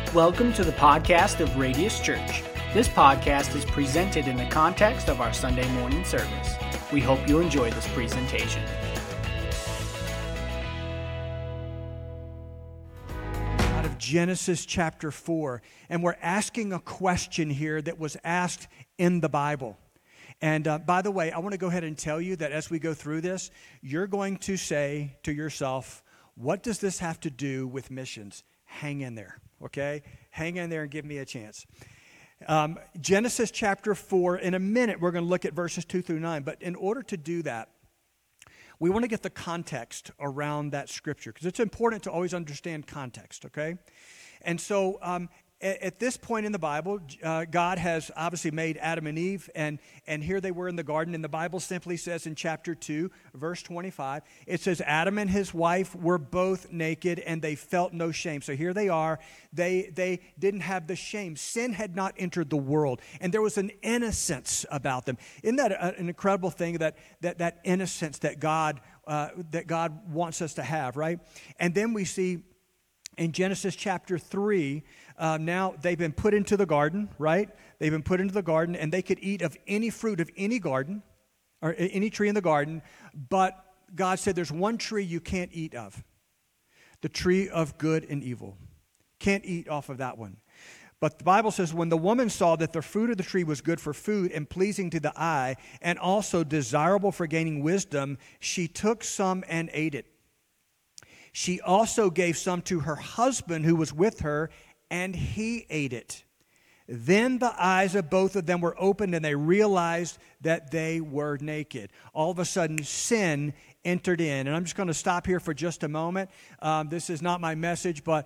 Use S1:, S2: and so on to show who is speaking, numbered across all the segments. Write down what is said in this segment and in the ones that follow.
S1: Welcome to the podcast of Radius Church. This podcast is presented in the context of our Sunday morning service. We hope you enjoy this presentation.
S2: Out of Genesis chapter 4, and we're asking a question here that was asked in the Bible. And by the way, I want to go ahead and tell you that as we go through this, you're going to say to yourself, what does this have to do with missions? Hang in there, okay? Hang in there and give me a chance. Genesis chapter 4, in a minute, we're going to look at verses 2 through 9. But in order to do that, we want to get the context around that scripture because it's important to always understand context, okay? And so at this point in the Bible, God has obviously made Adam and Eve, and here they were in the garden, and the Bible simply says in chapter 2, verse 25, it says, Adam and his wife were both naked, and they felt no shame. So here they are. They didn't have the shame. Sin had not entered the world, and there was an innocence about them. Isn't that an incredible thing, that innocence that God wants us to have, right? And then we see in Genesis chapter 3, now they've been put into the garden, right? They've been put into the garden, and they could eat of any fruit of any garden, or any tree in the garden, but God said there's one tree you can't eat of, the tree of good and evil. Can't eat off of that one. But the Bible says, when the woman saw that the fruit of the tree was good for food and pleasing to the eye, and also desirable for gaining wisdom, she took some and ate it. She also gave some to her husband who was with her, and he ate it. Then the eyes of both of them were opened, and they realized that they were naked. All of a sudden, sin entered in. And I'm just going to stop here for just a moment. This is not my message, but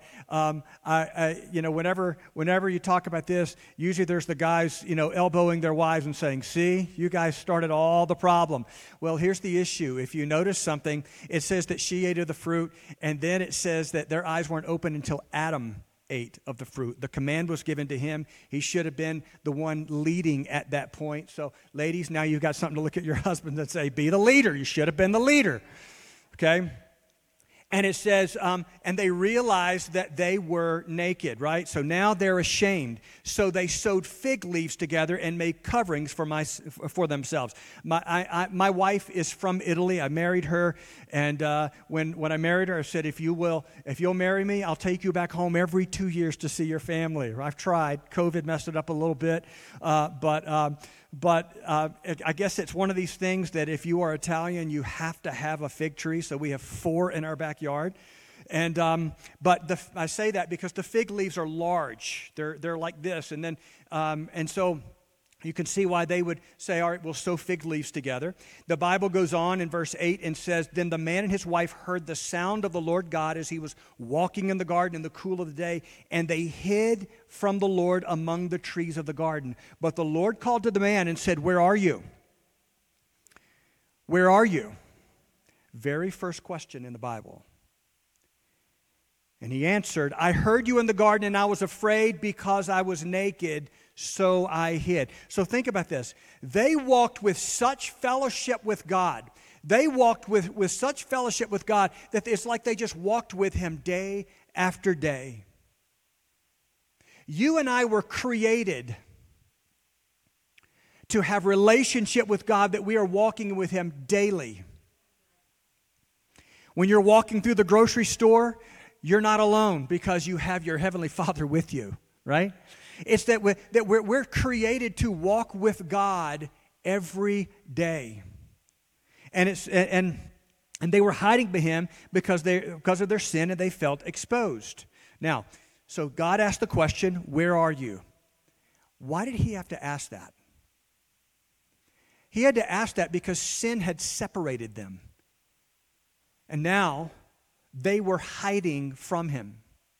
S2: whenever you talk about this, usually there's the guys, elbowing their wives and saying, "See, you guys started all the problem." Well, here's the issue. If you notice something, it says that she ate of the fruit, and then it says that their eyes weren't open until Adam ate of the fruit. The command was given to him. He should have been the one leading at that point. So, ladies, now you've got something to look at your husband and say, be the leader. You should have been the leader. Okay? And it says, and they realized that they were naked, right? So now they're ashamed. So they sewed fig leaves together and made coverings for themselves. My wife is from Italy. I married her, and when I married her, I said, if you'll marry me, I'll take you back home every 2 years to see your family. I've tried. COVID messed it up a little bit, but I guess it's one of these things that if you are Italian, you have to have a fig tree. So we have 4 in our backyard. And I say that because the fig leaves are large. They're like this. And then and so you can see why they would say, all right, we'll sew fig leaves together. The Bible goes on in verse 8 and says, then the man and his wife heard the sound of the Lord God as he was walking in the garden in the cool of the day, and they hid from the Lord among the trees of the garden. But the Lord called to the man and said, where are you? Where are you? Very first question in the Bible. And he answered, I heard you in the garden, and I was afraid because I was naked, so I hid. So think about this. They walked with such fellowship with God. They walked with such fellowship with God that it's like they just walked with him day after day. You and I were created to have relationship with God, that we are walking with him daily. When you're walking through the grocery store, you're not alone because you have your Heavenly Father with you, right? It's that we're created to walk with God every day. And they were hiding from him because of their sin, and they felt exposed. Now, so God asked the question, where are you? Why did he have to ask that? He had to ask that because sin had separated them. And now they were hiding from him.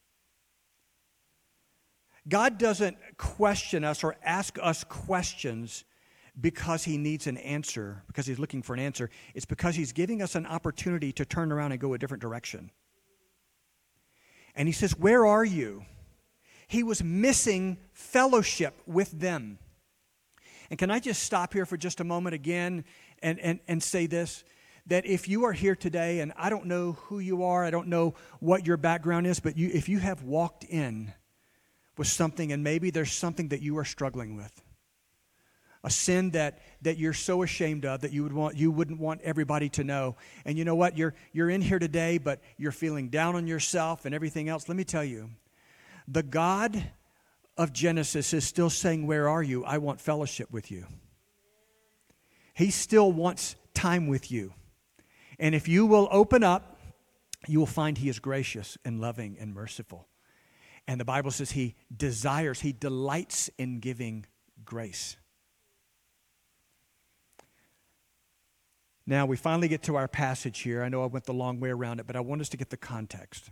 S2: God doesn't question us or ask us questions because he needs an answer, because he's looking for an answer. It's because he's giving us an opportunity to turn around and go a different direction. And he says, where are you? He was missing fellowship with them. And can I just stop here for just a moment again and say this? That if you are here today, and I don't know who you are, I don't know what your background is, but if you have walked in with something, and maybe there's something that you are struggling with. A sin that you're so ashamed of that you wouldn't want everybody to know. And you know what? You're in here today, but you're feeling down on yourself and everything else. Let me tell you, the God of Genesis is still saying, where are you? I want fellowship with you. He still wants time with you. And if you will open up, you will find He is gracious and loving and merciful. And the Bible says He delights in giving grace. Now, we finally get to our passage here. I know I went the long way around it, but I want us to get the context.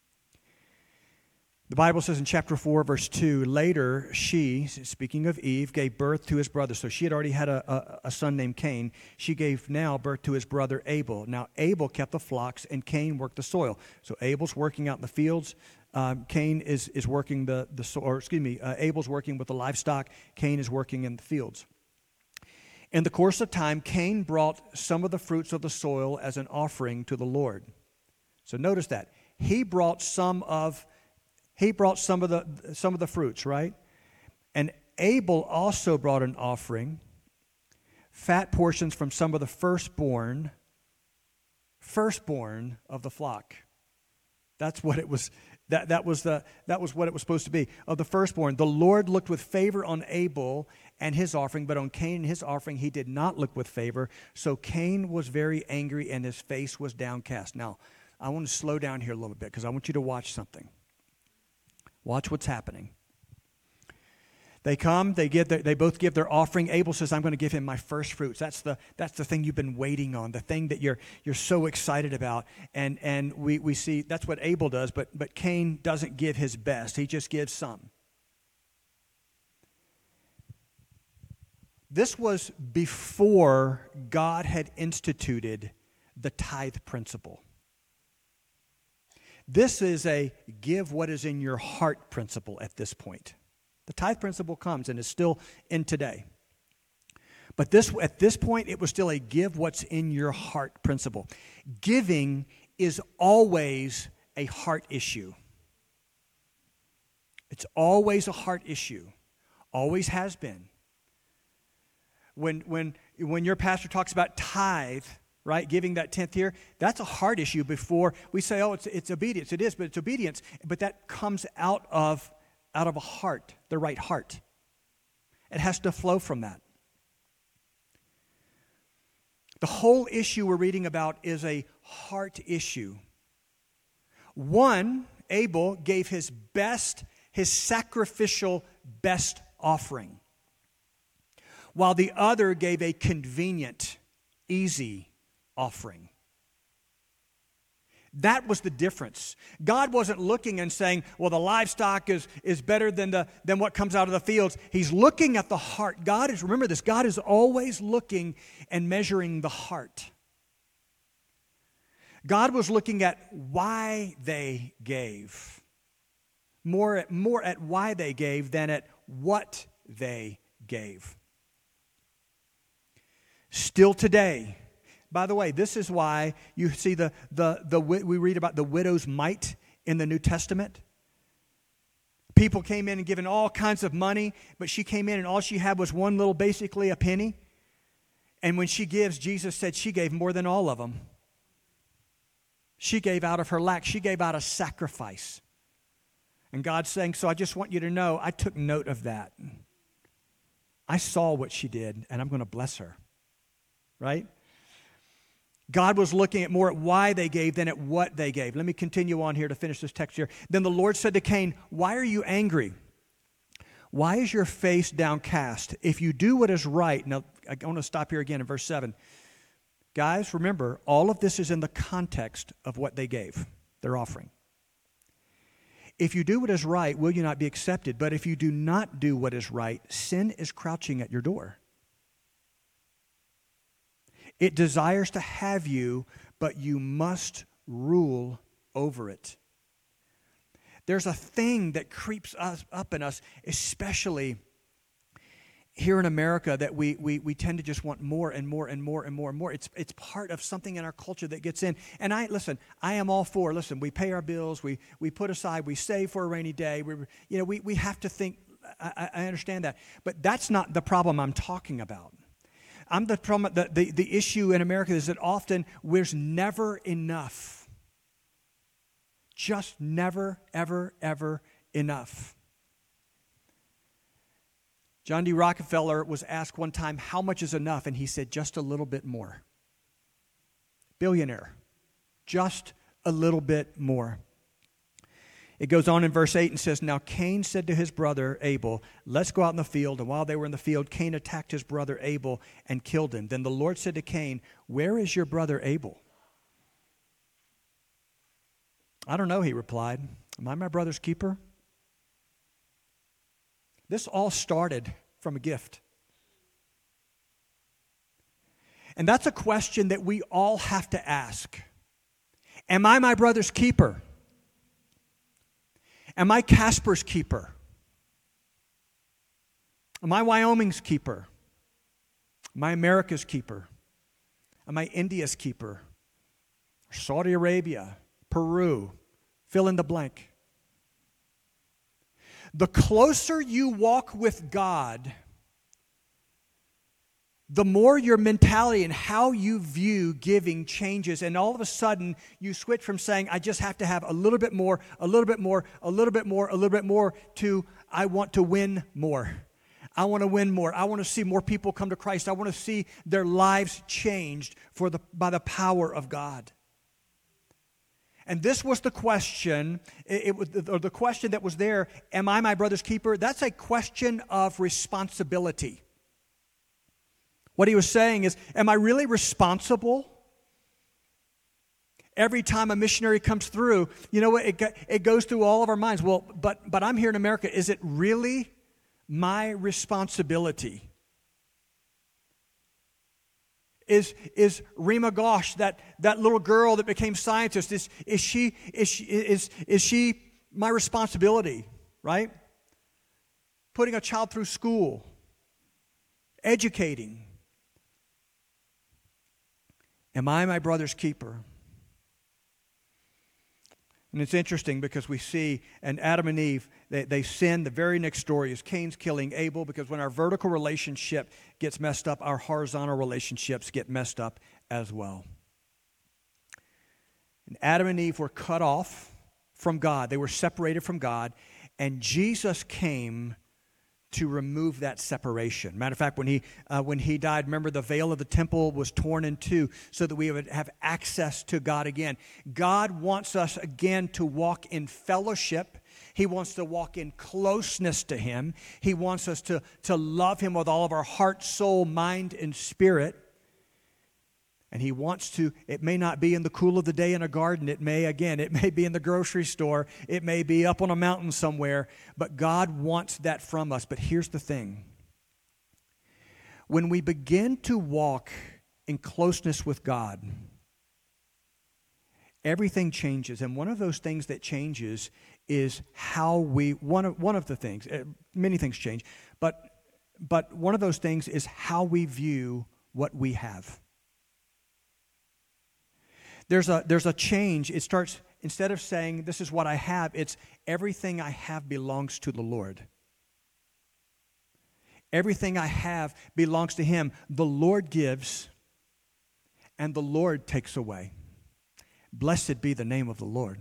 S2: The Bible says in chapter 4, verse 2, later she, speaking of Eve, gave birth to his brother. So she had already had a son named Cain. She gave now birth to his brother Abel. Now, Abel kept the flocks, and Cain worked the soil. So Abel's working out in the fields. Cain is working Abel's working with the livestock. Cain is working in the fields. In the course of time, Cain brought some of the fruits of the soil as an offering to the Lord. So notice that. He brought some of the fruits, right? And Abel also brought an offering, fat portions from some of the firstborn of the flock. That's what it was. That was what it was supposed to be, of the firstborn. The Lord looked with favor on Abel and his offering, but on Cain and his offering He did not look with favor. So Cain was very angry and his face was downcast. Now, I want to slow down here a little bit because I want you to watch something. Watch what's happening. They come, they both give their offering. Abel says, I'm going to give him my first fruits. That's the thing you've been waiting on, the thing that you're so excited about. And we see that's what Abel does, but Cain doesn't give his best. He just gives some. This was before God had instituted the tithe principle. This is a give what is in your heart principle at this point. The tithe principle comes and is still in today. But at this point, it was still a give what's in your heart principle. Giving is always a heart issue. It's always a heart issue. Always has been. When your pastor talks about tithe, right, giving that 10th year, that's a heart issue before we say, oh, it's obedience. It is, but it's obedience. But that comes out of a heart, the right heart. It has to flow from that. The whole issue we're reading about is a heart issue. One, Abel gave his best, his sacrificial best offering, while the other gave a convenient, easy offering. That was the difference. God wasn't looking and saying, well, the livestock is better than what comes out of the fields. He's looking at the heart. Remember this, God is always looking and measuring the heart. God was looking at why they gave. More at why they gave than at what they gave. Still today, by the way, this is why you see we read about the widow's mite in the New Testament. People came in and given all kinds of money, but she came in and all she had was basically a penny. And when she gives, Jesus said she gave more than all of them. She gave out of her lack. She gave out a sacrifice. And God's saying, so I just want you to know, I took note of that. I saw what she did, and I'm going to bless her. Right? God was looking at more at why they gave than at what they gave. Let me continue on here to finish this text here. Then the Lord said to Cain, why are you angry? Why is your face downcast? If you do what is right. Now, I want to stop here again in verse 7. Guys, remember, all of this is in the context of what they gave, their offering. If you do what is right, will you not be accepted? But if you do not do what is right, sin is crouching at your door. It desires to have you, but you must rule over it. There's a thing that creeps up in us, especially here in America that we tend to just want more and more and more and more and more. It's part of something in our culture that gets in. And I am all for, we pay our bills, we put aside, we save for a rainy day. We have to think, I understand that. But that's not the problem I'm talking about. The issue in America is that often there's never enough. Just never, ever, ever enough. John D. Rockefeller was asked one time, how much is enough? And he said, just a little bit more. Billionaire. Just a little bit more. It goes on in verse 8 and says, now Cain said to his brother Abel, let's go out in the field. And while they were in the field, Cain attacked his brother Abel and killed him. Then the Lord said to Cain, where is your brother Abel? I don't know, he replied. Am I my brother's keeper? This all started from a gift. And that's a question that we all have to ask. Am I my brother's keeper? Am I Casper's keeper? Am I Wyoming's keeper? Am I America's keeper? Am I India's keeper? Saudi Arabia, Peru, fill in the blank. The closer you walk with God, the more your mentality and how you view giving changes. And all of a sudden, you switch from saying, I just have to have a little bit more, a little bit more, a little bit more, a little bit more, to I want to win more. I want to win more. I want to see more people come to Christ. I want to see their lives changed by the power of God. And this was the question, the question that was there, am I my brother's keeper? That's a question of responsibility. What he was saying is, am I really responsible? Every time a missionary comes through, you know what, it goes through all of our minds. Well, but I'm here in America. Is it really my responsibility? Is Rima Ghosh, that little girl that became scientist, is she my responsibility, right? Putting a child through school, educating. Am I my brother's keeper? And it's interesting because we see, and Adam and Eve, they sin. The very next story is Cain's killing Abel, because when our vertical relationship gets messed up, our horizontal relationships get messed up as well. And Adam and Eve were cut off from God. They were separated from God, and Jesus came to remove that separation. Matter of fact, when he died, remember, the veil of the temple was torn in two so that we would have access to God again. God wants us again to walk in fellowship. He wants to walk in closeness to Him. He wants us to love Him with all of our heart, soul, mind, and spirit. And He wants to, it may not be in the cool of the day in a garden. It may be in the grocery store. It may be up on a mountain somewhere. But God wants that from us. But here's the thing. When we begin to walk in closeness with God, everything changes. And one of those things that changes is how one of the things, many things change, but one of those things is how we view what we have. There's a change. It starts, instead of saying, this is what I have, it's everything I have belongs to the Lord. Everything I have belongs to Him. The Lord gives, and the Lord takes away. Blessed be the name of the Lord.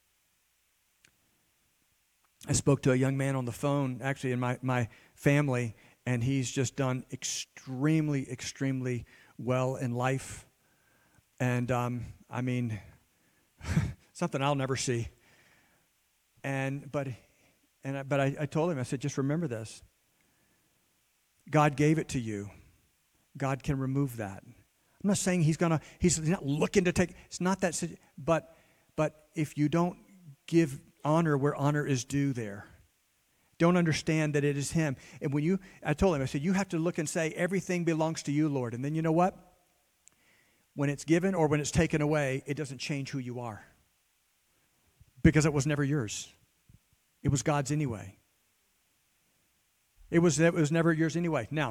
S2: I spoke to a young man on the phone, actually in my family, and he's just done extremely, extremely well in life. And I mean, something I'll never see. But I told him, I said, just remember this. God gave it to you. God can remove that. I'm not saying he's not looking to take, it's not that, but if you don't give honor where honor is due there, don't understand that it is Him. And I told him, I said, you have to look and say, everything belongs to you, Lord. And then you know what? When it's given or when it's taken away, it doesn't change who you are. Because it was never yours. It was God's anyway. It was never yours anyway. Now,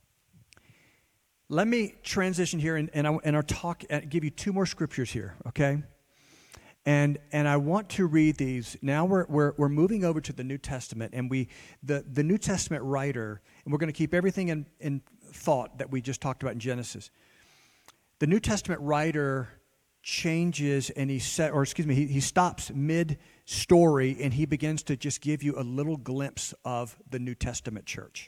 S2: let me transition here and I'll talk, give you two more scriptures here, okay? And I want to read these. Now we're moving over to the New Testament, and the New Testament writer, and we're going to keep everything in thought that we just talked about in Genesis. The New Testament writer changes, and he stops mid-story, and he begins to just give you a little glimpse of the New Testament church.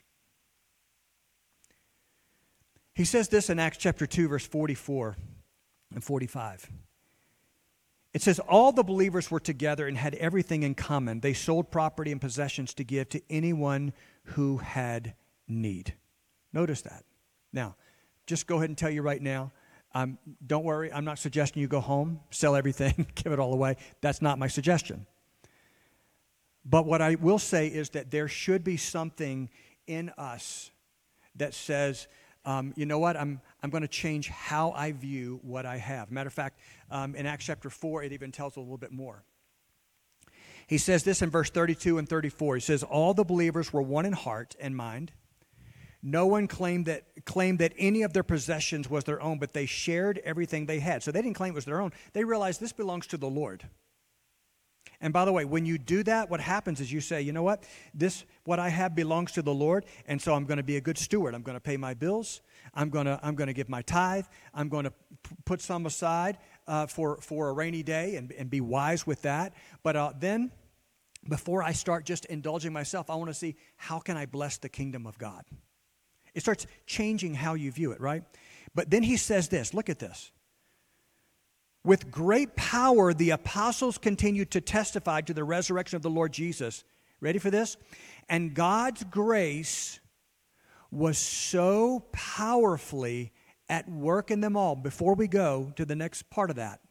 S2: He says this in Acts chapter 2, verse 44 and 45. It says, all the believers were together and had everything in common. They sold property and possessions to give to anyone who had need. Notice that. Now, just go ahead and tell you right now, don't worry, I'm not suggesting you go home, sell everything, give it all away. That's not my suggestion. But what I will say is that there should be something in us that says, you know what, I'm going to change how I view what I have. Matter of fact, in Acts chapter 4, it even tells a little bit more. He says this in verse 32 and 34. He says, all the believers were one in heart and mind. No one claimed that any of their possessions was their own, but they shared everything they had. So they didn't claim it was their own. They realized this belongs to the Lord. And by the way, when you do that, what happens is you say, you know what? What I have belongs to the Lord, and so I'm going to be a good steward. I'm going to pay my bills. I'm going to give my tithe. I'm going to put some aside for a rainy day and be wise with that. But then, before I start just indulging myself, I want to see how can I bless the kingdom of God. It starts changing how you view it, right? But then he says this. Look at this. With great power, the apostles continued to testify to the resurrection of the Lord Jesus. Ready for this? And God's grace was so powerfully at work in them all. Before we go to the next part of that,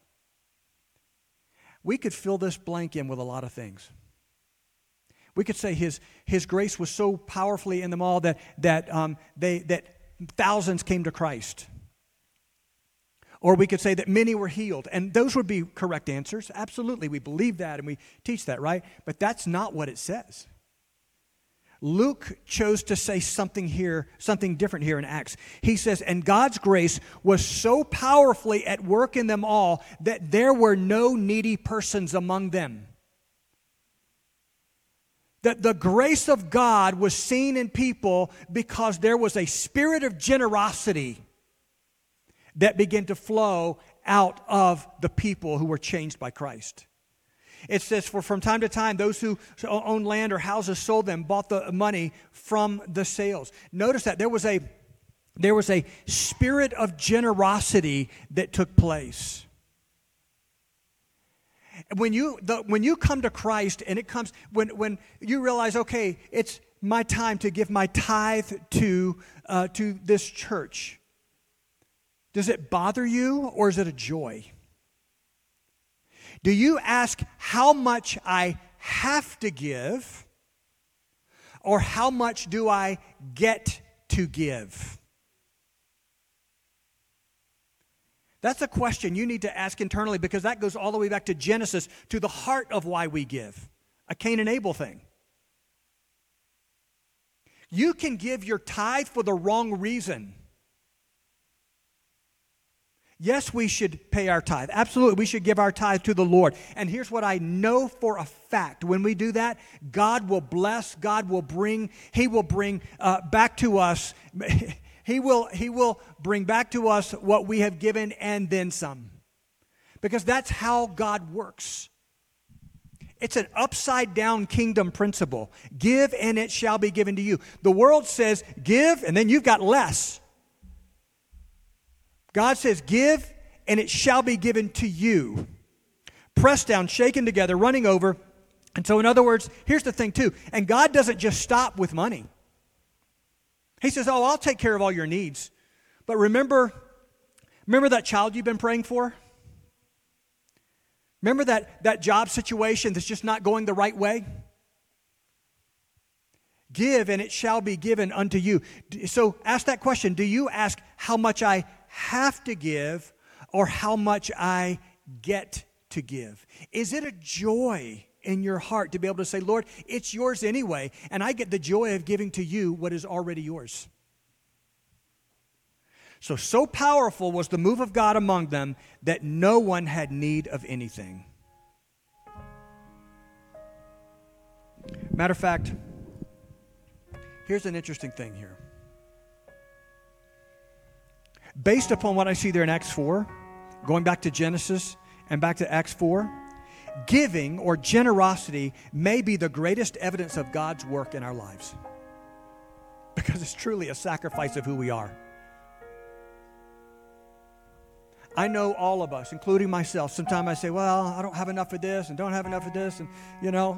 S2: we could fill this blank in with a lot of things. We could say his grace was so powerfully in them all that thousands came to Christ. Or we could say that many were healed. And those would be correct answers. Absolutely, we believe that and we teach that, right? But that's not what it says. Luke chose to say something different here in Acts. He says, and God's grace was so powerfully at work in them all that there were no needy persons among them. That the grace of God was seen in people because there was a spirit of generosity that began to flow out of the people who were changed by Christ. It says, for from time to time, those who owned land or houses sold them, bought the money from the sales. Notice that there was a spirit of generosity that took place. When you come to Christ, and it comes when you realize, okay, it's my time to give my tithe to this church. Does it bother you, or is it a joy? Do you ask how much I have to give, or how much do I get to give? That's a question you need to ask internally, because that goes all the way back to Genesis, to the heart of why we give. A Cain and Abel thing. You can give your tithe for the wrong reason. Yes, we should pay our tithe. Absolutely, we should give our tithe to the Lord. And here's what I know for a fact. When we do that, God will bless, He will bring back to us, He will bring back to us what we have given and then some. Because that's how God works. It's an upside-down kingdom principle. Give and it shall be given to you. The world says give and then you've got less. God says, give, and it shall be given to you. Pressed down, shaken together, running over. And so, in other words, here's the thing, too. And God doesn't just stop with money. He says, oh, I'll take care of all your needs. But remember that child you've been praying for? Remember that job situation that's just not going the right way? Give, and it shall be given unto you. So ask that question. Do you ask how much I have to give or how much I get to give? Is it a joy in your heart to be able to say, Lord, it's yours anyway, and I get the joy of giving to you what is already yours. So powerful was the move of God among them that no one had need of anything. Matter of fact, here's an interesting thing here. Based upon what I see there in Acts 4, going back to Genesis and back to Acts 4, giving or generosity may be the greatest evidence of God's work in our lives. Because it's truly a sacrifice of who we are. I know all of us, including myself, sometimes I say, well, I don't have enough of this and don't have enough of this, and you know.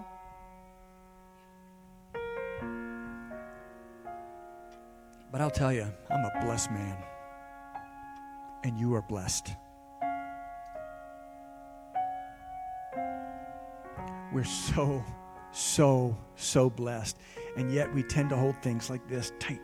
S2: But I'll tell you, I'm a blessed man. And you are blessed. We're so blessed. And yet we tend to hold things like this tight.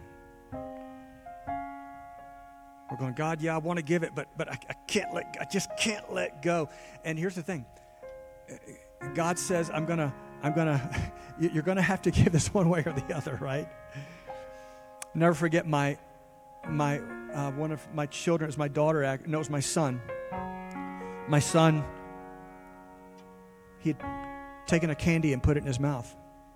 S2: We're going, God, yeah, I want to give it, but I just can't let go. And here's the thing. God says, you're going to have to give this one way or the other, right? Never forget one of my children, it was my daughter, it was my son. My son, he had taken a candy and put it in his mouth.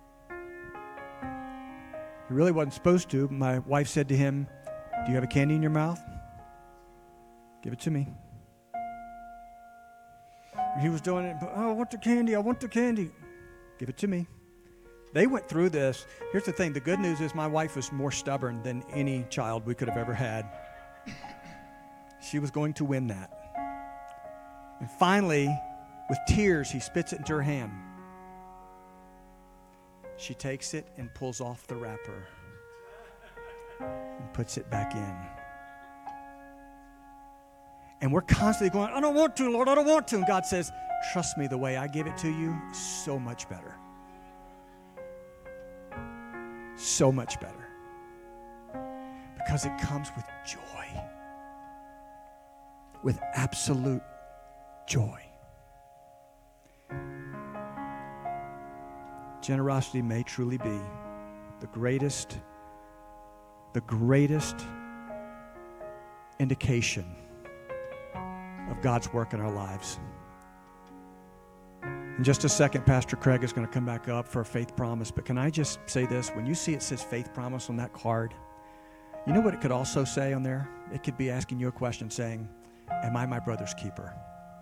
S2: He really wasn't supposed to. My wife said to him, do you have a candy in your mouth? Give it to me. And he was doing it, I want the candy. Give it to me. They went through this. Here's the thing. The good news is my wife was more stubborn than any child we could have ever had. She was going to win that. And finally, with tears, he spits it into her hand. She takes it and pulls off the wrapper and puts it back in. And we're constantly going, I don't want to, Lord, I don't want to. And God says, trust me, the way I give it to you is so much better. So much better. Because it comes with joy. With absolute joy. Generosity may truly be the greatest indication of God's work in our lives. In just a second, Pastor Craig is going to come back up for a faith promise. But can I just say this? When you see it says faith promise on that card, you know what it could also say on there? It could be asking you a question saying, am I my brother's keeper?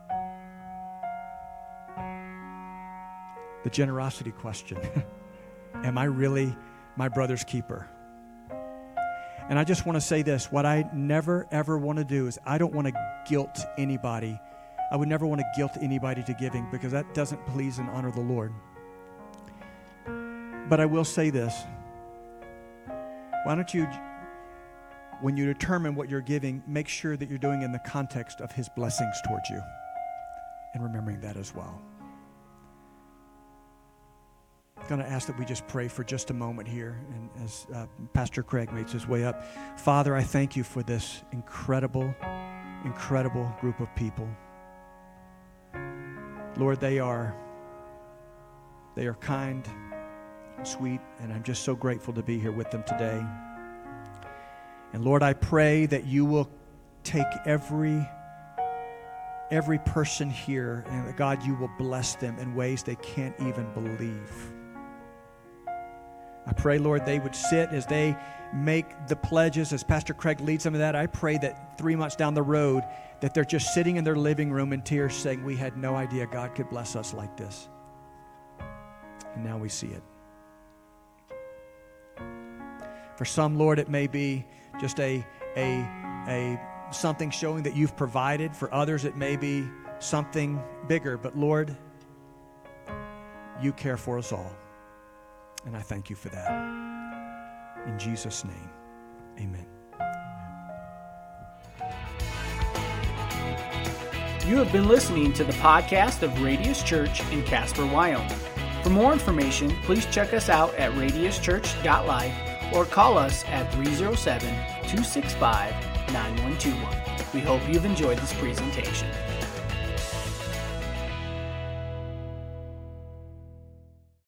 S2: The generosity question. Am I really my brother's keeper? And I just want to say this. What I never, ever want to do is I don't want to guilt anybody. I would never want to guilt anybody to giving because that doesn't please and honor the Lord. But I will say this. Why don't you, when you determine what you're giving, make sure that you're doing it in the context of His blessings towards you. And remembering that as well. I'm going to ask that we just pray for just a moment here. And as Pastor Craig makes his way up. Father, I thank you for this incredible group of people. Lord, they are kind and sweet, and I'm just so grateful to be here with them today. And Lord, I pray that you will take every person here, and that God, you will bless them in ways they can't even believe. I pray, Lord, they would sit as they make the pledges, as Pastor Craig leads them in that. I pray that 3 months down the road, that they're just sitting in their living room in tears saying, we had no idea God could bless us like this. And now we see it. For some, Lord, it may be just a something showing that you've provided. For others, it may be something bigger. But Lord, you care for us all. And I thank you for that. In Jesus' name, amen.
S1: You have been listening to the podcast of Radius Church in Casper, Wyoming. For more information, please check us out at radiuschurch.life or call us at 307-265-9121. We hope you've enjoyed this presentation.